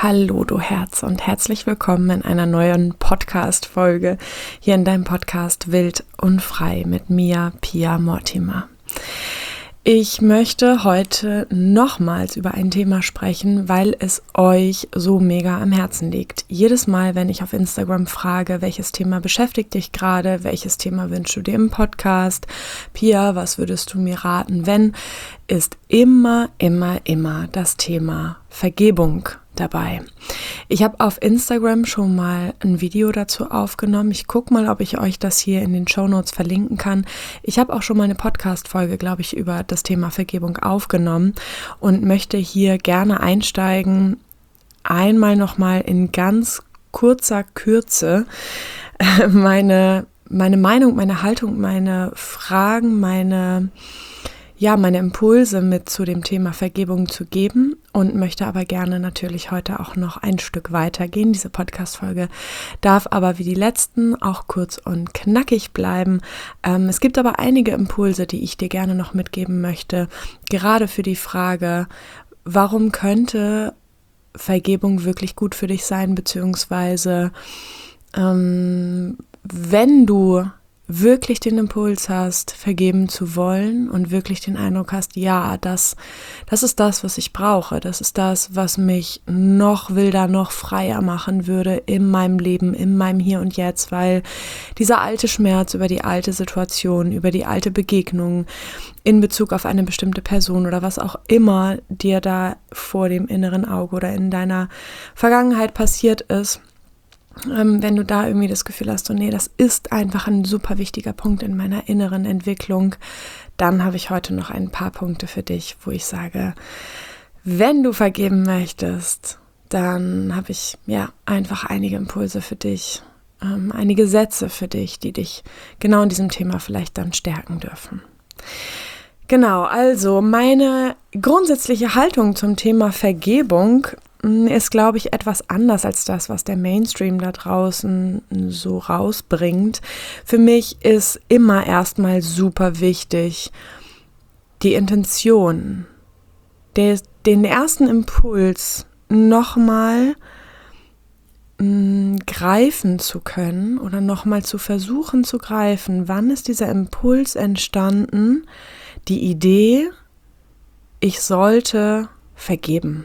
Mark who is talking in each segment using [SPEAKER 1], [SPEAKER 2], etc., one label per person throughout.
[SPEAKER 1] Hallo du Herz und herzlich willkommen in einer neuen Podcast-Folge hier in deinem Podcast Wild und Frei mit mir, Pia Mortimer. Ich möchte heute nochmals über ein Thema sprechen, weil es euch so mega am Herzen liegt. Jedes Mal, wenn ich auf Instagram frage, welches Thema beschäftigt dich gerade, welches Thema wünschst du dir im Podcast, Pia, was würdest du mir raten, wenn, ist immer das Thema Vergebung dabei. Ich habe auf Instagram schon mal ein Video dazu aufgenommen. Ich gucke mal, ob ich euch das hier in den Shownotes verlinken kann. Ich habe auch schon mal eine Podcast-Folge, glaube ich, über das Thema Vergebung aufgenommen und möchte hier gerne einsteigen, einmal nochmal in ganz kurzer Kürze meine Meinung, meine Haltung, meine Fragen, meine Impulse mit zu dem Thema Vergebung zu geben und möchte aber gerne natürlich heute auch noch ein Stück weiter gehen. Diese Podcast-Folge darf aber wie die letzten auch kurz und knackig bleiben. Es gibt aber einige Impulse, die ich dir gerne noch mitgeben möchte, gerade für die Frage, warum könnte Vergebung wirklich gut für dich sein, beziehungsweise wenn du wirklich den Impuls hast, vergeben zu wollen und wirklich den Eindruck hast, ja, das ist das, was ich brauche, das ist das, was mich noch wilder, noch freier machen würde in meinem Leben, in meinem Hier und Jetzt, weil dieser alte Schmerz über die alte Situation, über die alte Begegnung in Bezug auf eine bestimmte Person oder was auch immer dir da vor dem inneren Auge oder in deiner Vergangenheit passiert ist, wenn du da irgendwie das Gefühl hast, so nee, das ist einfach ein super wichtiger Punkt in meiner inneren Entwicklung, dann habe ich heute noch ein paar Punkte für dich, wo ich sage, wenn du vergeben möchtest, dann habe ich einfach einige Impulse für dich, einige Sätze für dich, die dich genau in diesem Thema vielleicht dann stärken dürfen. Genau, also meine grundsätzliche Haltung zum Thema Vergebung ist, glaube ich, etwas anders als das, was der Mainstream da draußen so rausbringt. Für mich ist immer erstmal super wichtig, die Intention, den ersten Impuls nochmal greifen zu können oder nochmal zu versuchen zu greifen. Wann ist dieser Impuls entstanden? Die Idee, ich sollte vergeben.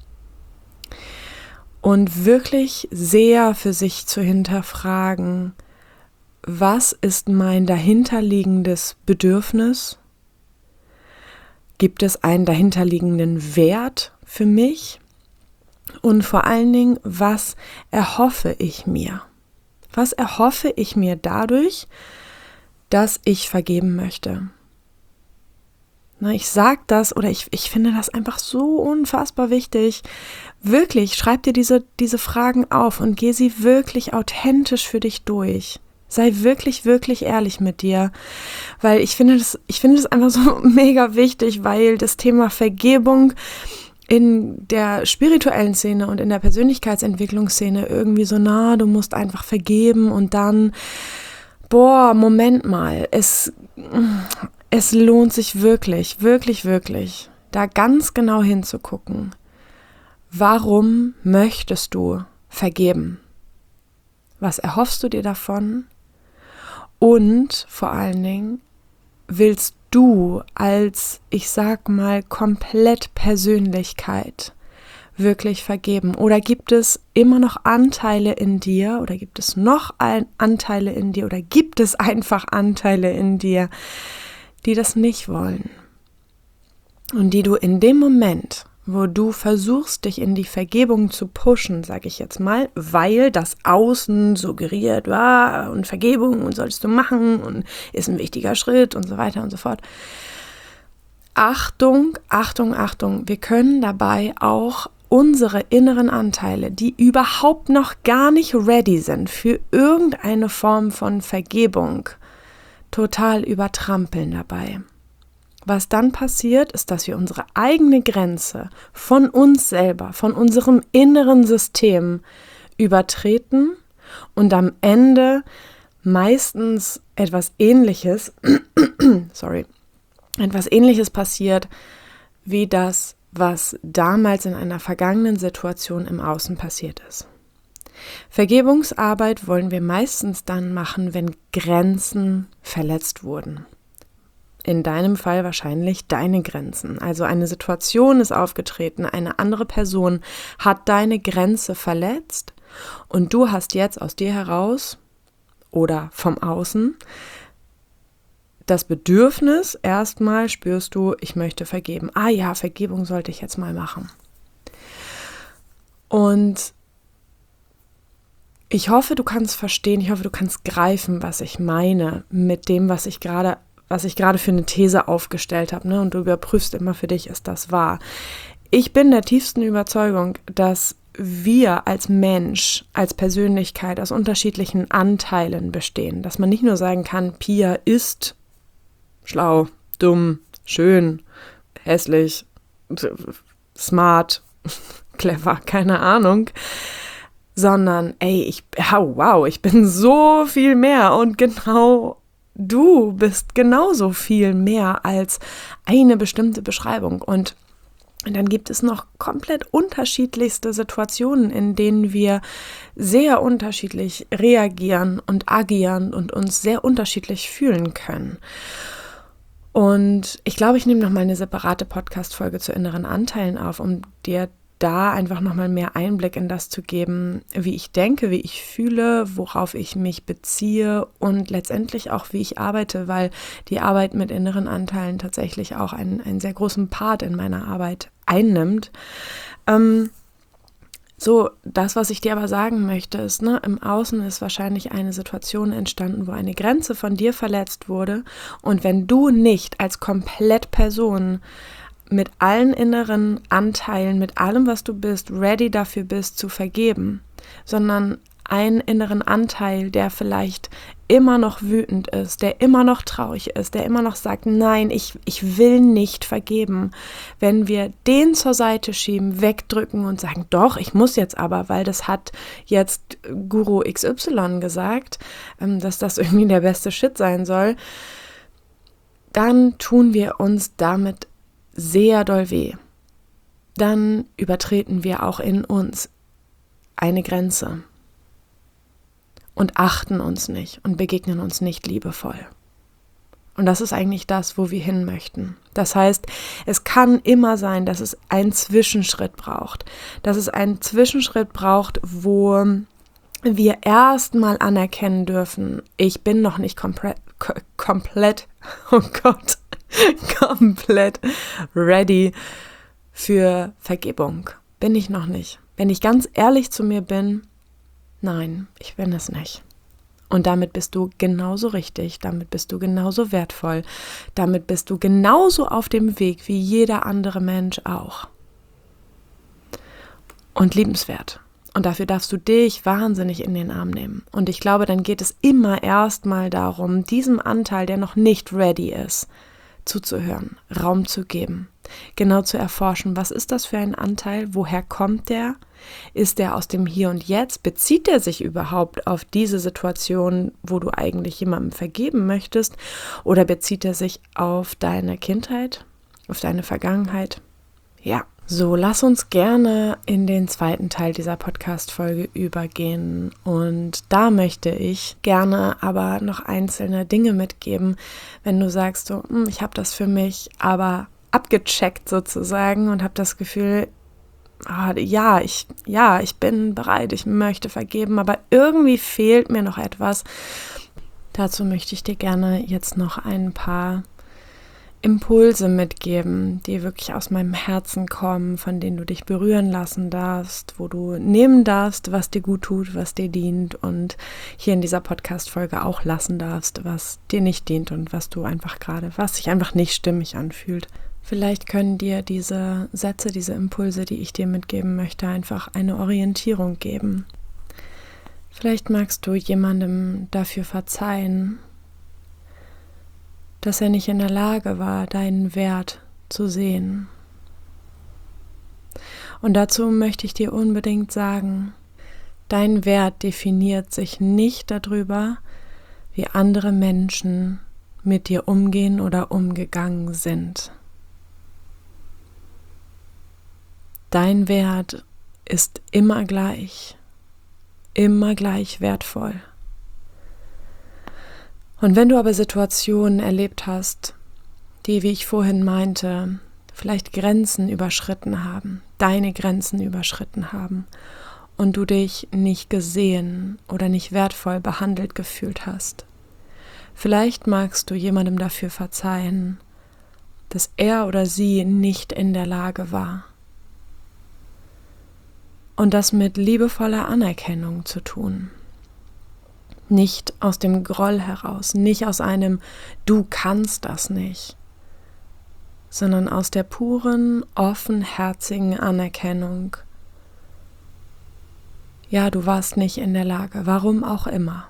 [SPEAKER 1] Und wirklich sehr für sich zu hinterfragen, was ist mein dahinterliegendes Bedürfnis? Gibt es einen dahinterliegenden Wert für mich? Und vor allen Dingen, was erhoffe ich mir? Was erhoffe ich mir dadurch, dass ich vergeben möchte? Ich sage das oder ich finde das einfach so unfassbar wichtig. Wirklich, schreib dir diese Fragen auf und geh sie wirklich authentisch für dich durch. Sei wirklich, wirklich ehrlich mit dir, weil ich finde das einfach so mega wichtig, weil das Thema Vergebung in der spirituellen Szene und in der Persönlichkeitsentwicklungsszene irgendwie so, du musst einfach vergeben und dann, Moment mal, es lohnt sich wirklich, wirklich, wirklich, da ganz genau hinzugucken. Warum möchtest du vergeben? Was erhoffst du dir davon? Und vor allen Dingen, willst du als, ich sag mal, komplett Persönlichkeit wirklich vergeben? Oder gibt es immer noch Anteile in dir oder gibt es noch Anteile in dir oder gibt es einfach Anteile in dir, die das nicht wollen und die du in dem Moment, wo du versuchst, dich in die Vergebung zu pushen, sage ich jetzt mal, weil das Außen suggeriert, und Vergebung und solltest du machen und ist ein wichtiger Schritt und so weiter und so fort. Achtung, Achtung, Achtung, wir können dabei auch unsere inneren Anteile, die überhaupt noch gar nicht ready sind für irgendeine Form von Vergebung, total übertrampeln dabei. Was dann passiert, ist, dass wir unsere eigene Grenze von uns selber, von unserem inneren System übertreten und am Ende meistens etwas Ähnliches passiert, wie das, was damals in einer vergangenen Situation im Außen passiert ist. Vergebungsarbeit wollen wir meistens dann machen, wenn Grenzen verletzt wurden. In deinem Fall wahrscheinlich deine Grenzen. Also eine Situation ist aufgetreten, eine andere Person hat deine Grenze verletzt und du hast jetzt aus dir heraus oder vom Außen das Bedürfnis, erstmal spürst du, ich möchte vergeben. Ah ja, Vergebung sollte ich jetzt mal machen. Und ich hoffe, du kannst verstehen, ich hoffe, du kannst greifen, was ich meine mit dem, was ich gerade für eine These aufgestellt habe, ne? Und du überprüfst immer für dich, ist das wahr? Ich bin der tiefsten Überzeugung, dass wir als Mensch, als Persönlichkeit aus unterschiedlichen Anteilen bestehen. Dass man nicht nur sagen kann, Pia ist schlau, dumm, schön, hässlich, smart, clever, keine Ahnung, sondern ich bin so viel mehr und genau du bist genauso viel mehr als eine bestimmte Beschreibung. Und dann gibt es noch komplett unterschiedlichste Situationen, in denen wir sehr unterschiedlich reagieren und agieren und uns sehr unterschiedlich fühlen können. Und ich glaube, ich nehme nochmal eine separate Podcast-Folge zu inneren Anteilen auf, um dir da einfach nochmal mehr Einblick in das zu geben, wie ich denke, wie ich fühle, worauf ich mich beziehe und letztendlich auch, wie ich arbeite, weil die Arbeit mit inneren Anteilen tatsächlich auch einen sehr großen Part in meiner Arbeit einnimmt. Das, was ich dir aber sagen möchte, ist, im Außen ist wahrscheinlich eine Situation entstanden, wo eine Grenze von dir verletzt wurde und wenn du nicht als Komplettperson mit allen inneren Anteilen, mit allem, was du bist, ready dafür bist, zu vergeben, sondern einen inneren Anteil, der vielleicht immer noch wütend ist, der immer noch traurig ist, der immer noch sagt, nein, ich will nicht vergeben. Wenn wir den zur Seite schieben, wegdrücken und sagen, doch, ich muss jetzt aber, weil das hat jetzt Guru XY gesagt, dass das irgendwie der beste Shit sein soll, dann tun wir uns damit sehr doll weh. Dann übertreten wir auch in uns eine Grenze und achten uns nicht und begegnen uns nicht liebevoll. Und das ist eigentlich das, wo wir hin möchten. Das heißt, es kann immer sein, dass es einen Zwischenschritt braucht. Dass es einen Zwischenschritt braucht, wo wir erstmal anerkennen dürfen, ich bin noch nicht komplett, oh Gott, komplett ready für Vergebung. Bin ich noch nicht. Wenn ich ganz ehrlich zu mir bin, nein, ich bin es nicht. Und damit bist du genauso richtig, damit bist du genauso wertvoll, damit bist du genauso auf dem Weg wie jeder andere Mensch auch. Und liebenswert. Und dafür darfst du dich wahnsinnig in den Arm nehmen. Und ich glaube, dann geht es immer erstmal darum, diesem Anteil, der noch nicht ready ist, zuzuhören, Raum zu geben, genau zu erforschen, was ist das für ein Anteil, woher kommt der, ist der aus dem Hier und Jetzt, bezieht der sich überhaupt auf diese Situation, wo du eigentlich jemandem vergeben möchtest, oder bezieht er sich auf deine Kindheit, auf deine Vergangenheit? Ja. So, lass uns gerne in den zweiten Teil dieser Podcast-Folge übergehen und da möchte ich gerne aber noch einzelne Dinge mitgeben, wenn du sagst, so, ich habe das für mich aber abgecheckt sozusagen und habe das Gefühl, ich bin bereit, ich möchte vergeben, aber irgendwie fehlt mir noch etwas. Dazu möchte ich dir gerne jetzt noch ein paar Impulse mitgeben, die wirklich aus meinem Herzen kommen, von denen du dich berühren lassen darfst, wo du nehmen darfst, was dir gut tut, was dir dient und hier in dieser Podcast-Folge auch lassen darfst, was dir nicht dient und was sich einfach nicht stimmig anfühlt. Vielleicht können dir diese Sätze, diese Impulse, die ich dir mitgeben möchte, einfach eine Orientierung geben. Vielleicht magst du jemandem dafür verzeihen, dass er nicht in der Lage war, deinen Wert zu sehen. Und dazu möchte ich dir unbedingt sagen, dein Wert definiert sich nicht darüber, wie andere Menschen mit dir umgehen oder umgegangen sind. Dein Wert ist immer gleich wertvoll. Und wenn du aber Situationen erlebt hast, die, wie ich vorhin meinte, vielleicht Grenzen überschritten haben, deine Grenzen überschritten haben und du dich nicht gesehen oder nicht wertvoll behandelt gefühlt hast, vielleicht magst du jemandem dafür verzeihen, dass er oder sie nicht in der Lage war. Und das mit liebevoller Anerkennung zu tun. Nicht aus dem Groll heraus, nicht aus einem Du kannst das nicht, sondern aus der puren, offenherzigen Anerkennung. Ja, du warst nicht in der Lage, warum auch immer.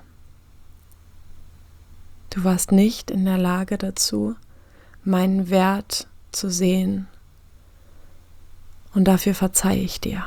[SPEAKER 1] Du warst nicht in der Lage dazu, meinen Wert zu sehen. Und dafür verzeihe ich dir.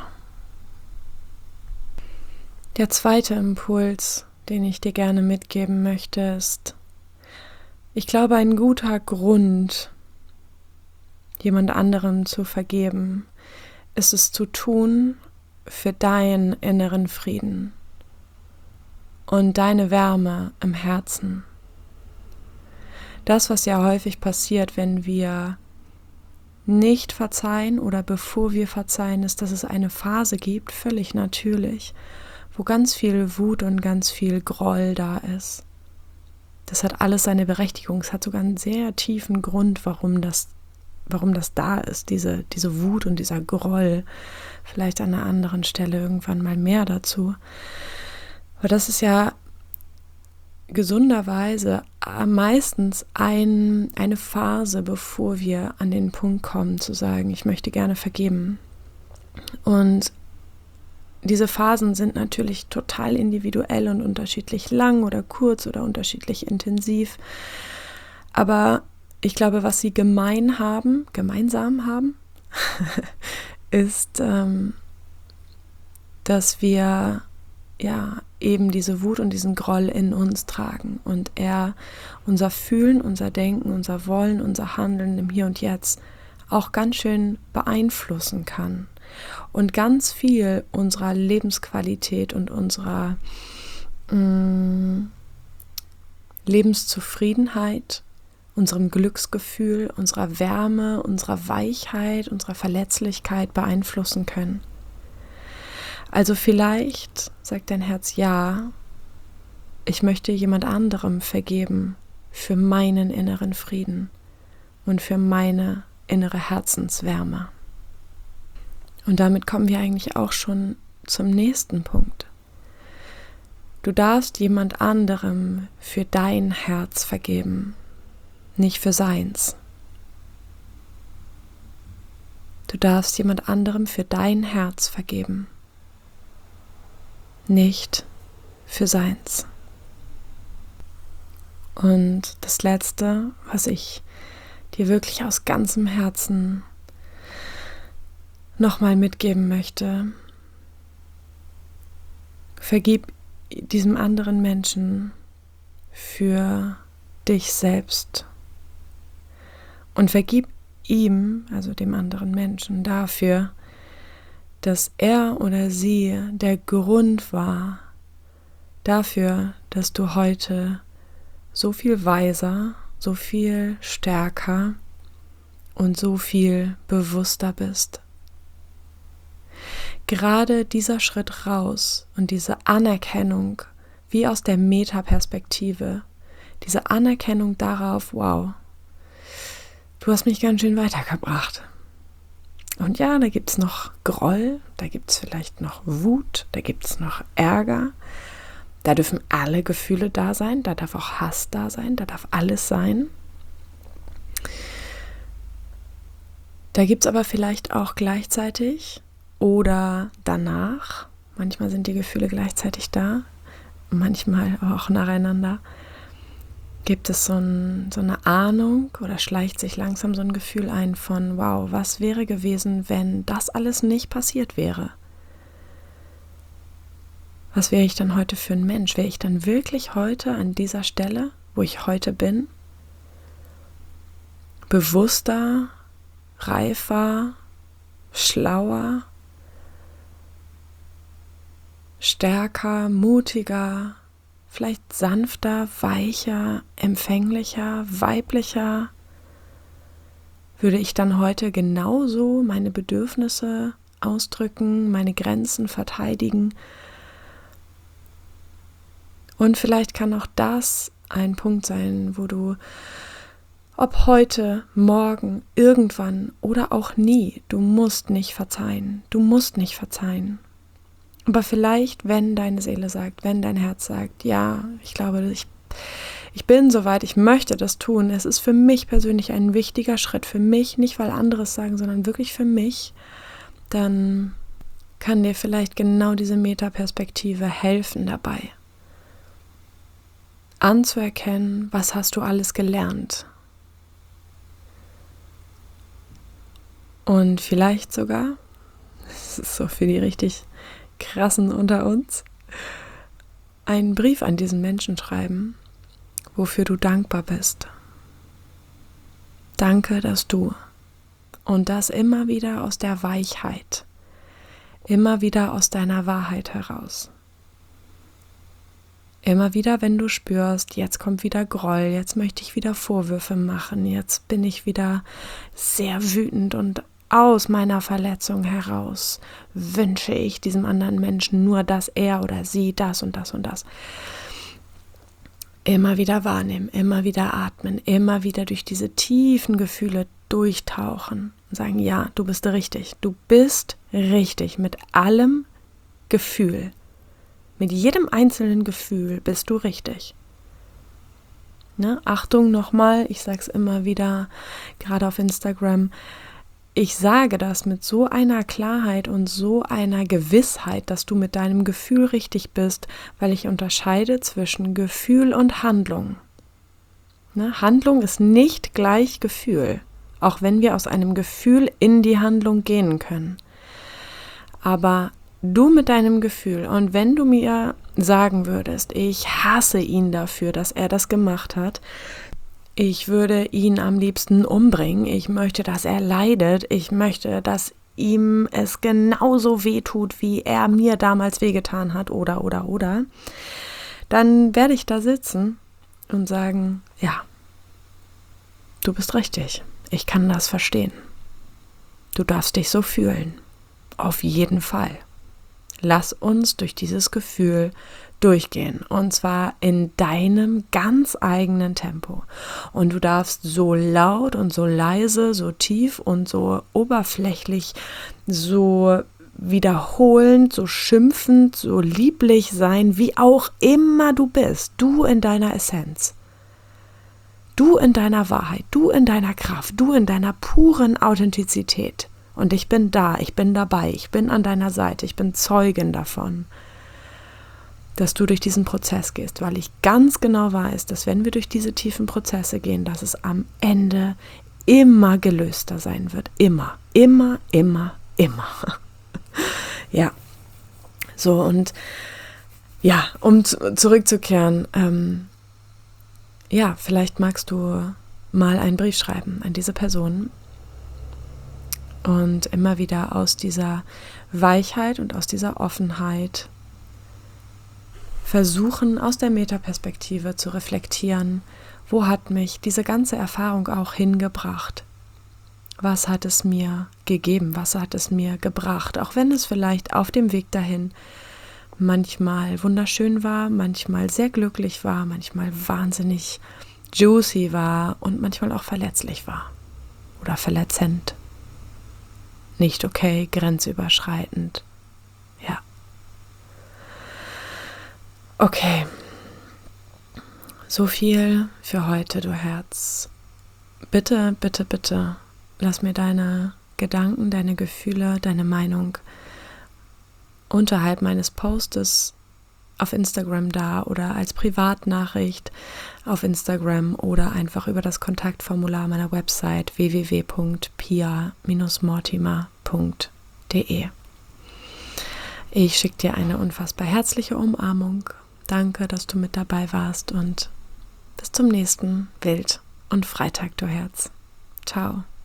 [SPEAKER 1] Der zweite Impuls, den ich dir gerne mitgeben möchte, ist, ich glaube, ein guter Grund, jemand anderem zu vergeben, ist es zu tun für deinen inneren Frieden und deine Wärme im Herzen. Das, was ja häufig passiert, wenn wir nicht verzeihen oder bevor wir verzeihen, ist, dass es eine Phase gibt, völlig natürlich, wo ganz viel Wut und ganz viel Groll da ist. Das hat alles seine Berechtigung. Es hat sogar einen sehr tiefen Grund, warum das da ist, diese Wut und dieser Groll. Vielleicht an einer anderen Stelle irgendwann mal mehr dazu. Aber das ist ja gesunderweise meistens eine Phase, bevor wir an den Punkt kommen, zu sagen, ich möchte gerne vergeben. Und diese Phasen sind natürlich total individuell und unterschiedlich lang oder kurz oder unterschiedlich intensiv. Aber ich glaube, was sie gemeinsam haben, ist, dass wir eben diese Wut und diesen Groll in uns tragen und er unser Fühlen, unser Denken, unser Wollen, unser Handeln im Hier und Jetzt auch ganz schön beeinflussen kann und ganz viel unserer Lebensqualität und unserer Lebenszufriedenheit, unserem Glücksgefühl, unserer Wärme, unserer Weichheit, unserer Verletzlichkeit beeinflussen können. Also vielleicht sagt dein Herz, ja, ich möchte jemand anderem vergeben für meinen inneren Frieden und für meine innere Herzenswärme. Und damit kommen wir eigentlich auch schon zum nächsten Punkt. Du darfst jemand anderem für dein Herz vergeben, nicht für seins. Du darfst jemand anderem für dein Herz vergeben, nicht für seins. Und das Letzte, was ich dir wirklich aus ganzem Herzen nochmal mitgeben möchte: Vergib diesem anderen Menschen für dich selbst und vergib ihm, also dem anderen Menschen, dafür, dass er oder sie der Grund war dafür, dass du heute so viel weiser, so viel stärker und so viel bewusster bist. Gerade dieser Schritt raus und diese Anerkennung, wie aus der Metaperspektive, diese Anerkennung darauf, wow, du hast mich ganz schön weitergebracht. Und ja, da gibt es noch Groll, da gibt es vielleicht noch Wut, da gibt es noch Ärger. Da dürfen alle Gefühle da sein, da darf auch Hass da sein, da darf alles sein. Da gibt es aber vielleicht auch gleichzeitig oder danach, manchmal sind die Gefühle gleichzeitig da, manchmal auch nacheinander, gibt es so eine Ahnung oder schleicht sich langsam so ein Gefühl ein von, wow, was wäre gewesen, wenn das alles nicht passiert wäre? Was wäre ich dann heute für ein Mensch? Wäre ich dann wirklich heute an dieser Stelle, wo ich heute bin, bewusster, reifer, schlauer, stärker, mutiger, vielleicht sanfter, weicher, empfänglicher, weiblicher, würde ich dann heute genauso meine Bedürfnisse ausdrücken, meine Grenzen verteidigen. Und vielleicht kann auch das ein Punkt sein, wo du, ob heute, morgen, irgendwann oder auch nie, du musst nicht verzeihen. Du musst nicht verzeihen. Aber vielleicht, wenn deine Seele sagt, wenn dein Herz sagt, ja, ich glaube, ich bin soweit, ich möchte das tun. Es ist für mich persönlich ein wichtiger Schritt. Für mich, nicht weil andere es sagen, sondern wirklich für mich. Dann kann dir vielleicht genau diese Metaperspektive helfen dabei. Anzuerkennen, was hast du alles gelernt. Und vielleicht sogar, das ist so für die richtig Krassen unter uns, einen Brief an diesen Menschen schreiben, wofür du dankbar bist. Danke, dass du. Und das immer wieder aus der Weichheit, immer wieder aus deiner Wahrheit heraus. Immer wieder, wenn du spürst, jetzt kommt wieder Groll, jetzt möchte ich wieder Vorwürfe machen, jetzt bin ich wieder sehr wütend und aus meiner Verletzung heraus wünsche ich diesem anderen Menschen nur, dass er oder sie das und das und das. Immer wieder wahrnehmen, immer wieder atmen, immer wieder durch diese tiefen Gefühle durchtauchen und sagen, ja, du bist richtig mit allem Gefühl. Mit jedem einzelnen Gefühl bist du richtig. Ne? Achtung nochmal, ich sage es immer wieder, gerade auf Instagram, ich sage das mit so einer Klarheit und so einer Gewissheit, dass du mit deinem Gefühl richtig bist, weil ich unterscheide zwischen Gefühl und Handlung. Ne? Handlung ist nicht gleich Gefühl, auch wenn wir aus einem Gefühl in die Handlung gehen können. Aber du mit deinem Gefühl, und wenn du mir sagen würdest, ich hasse ihn dafür, dass er das gemacht hat, ich würde ihn am liebsten umbringen, ich möchte, dass er leidet, ich möchte, dass ihm es genauso wehtut, wie er mir damals wehgetan hat, oder, dann werde ich da sitzen und sagen, ja, du bist richtig, ich kann das verstehen. Du darfst dich so fühlen, auf jeden Fall. Lass uns durch dieses Gefühl durchgehen und zwar in deinem ganz eigenen Tempo. Und du darfst so laut und so leise, so tief und so oberflächlich, so wiederholend, so schimpfend, so lieblich sein, wie auch immer du bist. Du in deiner Essenz. Du in deiner Wahrheit, du in deiner Kraft, du in deiner puren Authentizität. Und ich bin da, ich bin dabei, ich bin an deiner Seite, ich bin Zeugin davon, dass du durch diesen Prozess gehst, weil ich ganz genau weiß, dass wenn wir durch diese tiefen Prozesse gehen, dass es am Ende immer gelöster sein wird. Immer. Ja, so und ja, um zurückzukehren, ja, vielleicht magst du mal einen Brief schreiben an diese Person und immer wieder aus dieser Weichheit und aus dieser Offenheit versuchen, aus der Metaperspektive zu reflektieren, wo hat mich diese ganze Erfahrung auch hingebracht? Was hat es mir gegeben? Was hat es mir gebracht? Auch wenn es vielleicht auf dem Weg dahin manchmal wunderschön war, manchmal sehr glücklich war, manchmal wahnsinnig juicy war und manchmal auch verletzlich war oder verletzend. Nicht okay, grenzüberschreitend. Ja. Okay. So viel für heute, du Herz. Bitte, bitte, bitte, lass mir deine Gedanken, deine Gefühle, deine Meinung unterhalb meines Postes auf Instagram da oder als Privatnachricht auf Instagram oder einfach über das Kontaktformular meiner Website www.pia-mortimer.de. Ich schicke dir eine unfassbar herzliche Umarmung. Danke, dass du mit dabei warst und bis zum nächsten Wild- und Freitag, du Herz. Ciao.